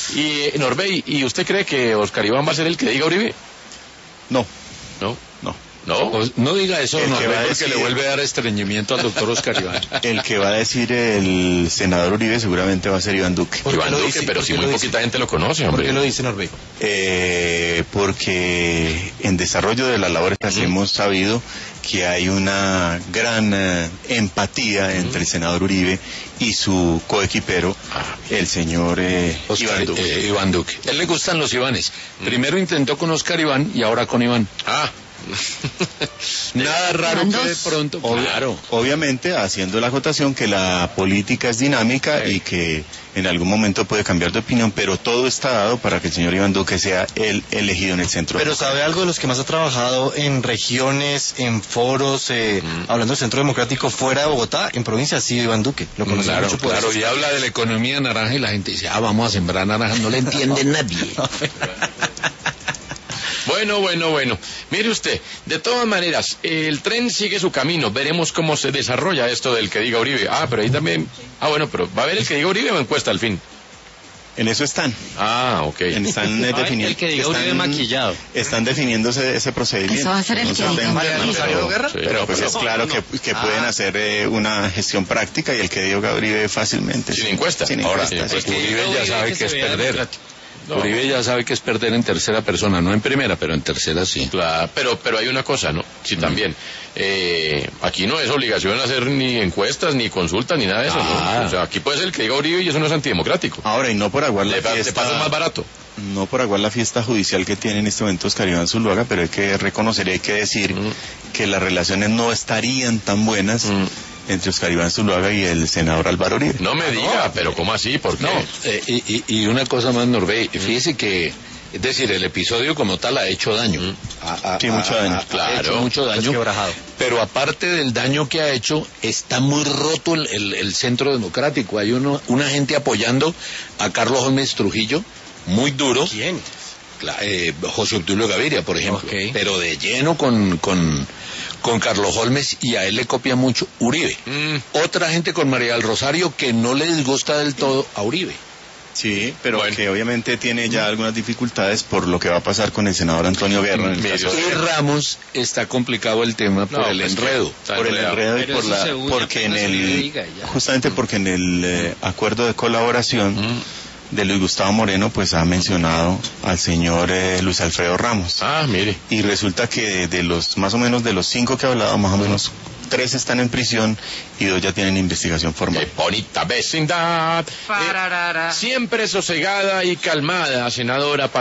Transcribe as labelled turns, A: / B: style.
A: Y Norbey, ¿y usted cree que Oscar Iván va a ser el que diga Uribe?
B: No.
A: ¿No?
B: No.
A: ¿No?
C: No diga eso,
B: El que va a
C: porque
B: decir-
C: le vuelve a dar estreñimiento al doctor Oscar Iván.
B: El que va a decir el senador Uribe seguramente va a ser Iván Duque.
D: ¿Por qué
A: Iván
D: lo
A: Duque,
D: dice?
A: pero
D: ¿Por
A: si
D: qué
A: muy
D: lo
A: poquita
D: dice?
A: gente lo conoce,
D: ¿Por
A: hombre.
D: qué lo dice Norbey?
B: Porque en desarrollo de las labores hemos sabido que hay una gran empatía entre el senador Uribe y su coequipero, el señor
C: Oscar,
B: Iván Duque.
C: Iván Duque. A él le gustan los Ivanes. Primero intentó con Oscar Iván y ahora con Iván.
A: Ah.
C: Nada raro
E: Van
C: que de
E: dos.
C: pronto... Claro.
B: Obviamente haciendo la acotación que la política es dinámica y que en algún momento puede cambiar de opinión, pero todo está dado para que el señor Iván Duque sea el elegido en el centro.
D: Pero ¿sabe algo de los que más ha trabajado en regiones, en foros, hablando del Centro Democrático fuera de Bogotá, en provincia ha sido Iván Duque? Lo conocemos
C: Claro,
D: mucho por
C: claro,
D: eso.
C: y habla de la economía naranja y la gente dice, vamos a sembrar naranjas, no le entiende nadie.
A: Bueno. Mire usted, de todas maneras, el tren sigue su camino. Veremos cómo se desarrolla esto del que diga Uribe. Ah, pero ahí también... Pero ¿va a haber el que diga Uribe o encuesta al fin?
B: En eso están.
A: Ah, ok.
B: Están definiendo.
F: el que diga Uribe maquillado.
B: Están definiéndose ese procedimiento.
E: Eso va a ser el que
B: Entonces,
E: diga
B: pero-
D: Rosario Guerra.
B: Pero pues es claro que pueden hacer una gestión práctica y el que diga Uribe fácilmente.
A: Sin encuesta.
B: Sin
A: Ahora,
B: encuesta,
A: sin
B: sí.
A: encuesta.
C: Uribe ya sabe que es perder.
A: No.
C: Uribe ya sabe que es perder en tercera persona, no en primera, pero en tercera sí.
A: Claro, pero hay una cosa, ¿no? Sí, también. Aquí no es obligación hacer ni encuestas, ni consultas, ni nada de eso, ¿no? O sea, aquí puede ser el que diga Uribe y eso no es antidemocrático.
B: Ahora, y no por aguar la
A: Le
B: fiesta...
A: pasa más barato.
B: No por aguar la fiesta judicial que tiene en este momento Oscar Iván Zuluaga, pero hay que reconocer y hay que decir que las relaciones no estarían tan buenas entre Oscar Iván Zuluaga y el senador Álvaro Uribe.
A: No me diga, pero ¿cómo así? ¿Por qué?
C: No, y una cosa más, Norbey, fíjese que, es decir, el episodio como tal ha hecho daño.
B: Sí, mucho daño.
C: Ha
A: Claro.
C: hecho mucho daño.
D: Resquebrajado.
C: Pero aparte del daño que ha hecho, está muy roto el centro democrático. Hay una gente apoyando a Carlos Holmes Trujillo, muy duro.
D: ¿Quién?
C: José Obdulio Gaviria, por ejemplo,
F: Ok.
C: pero de lleno con Carlos Holmes, y a él le copia mucho Uribe. Otra gente con María del Rosario que no le disgusta del todo a Uribe.
B: Sí, pero
A: Bueno.
B: que obviamente tiene ya algunas dificultades por lo que va a pasar con el senador Antonio Guerra. En el
A: Medio.
B: caso
C: Y Ramos está complicado el tema por el
A: pues,
C: enredo.
A: está
B: por el enredo y
F: Pero
B: por
F: eso
B: la,
F: se une
B: porque en
F: apenas Uribe
B: el
F: diga, ya.
B: justamente porque en el acuerdo de colaboración de Luis Gustavo Moreno pues ha mencionado al señor Luis Alfredo Ramos.
A: Ah, mire.
B: Y resulta que de los más o menos de los 5 que ha hablado, más o menos 3 están en prisión y 2 ya tienen investigación formal.
A: Qué bonita vecindad. Siempre sosegada y calmada, senadora.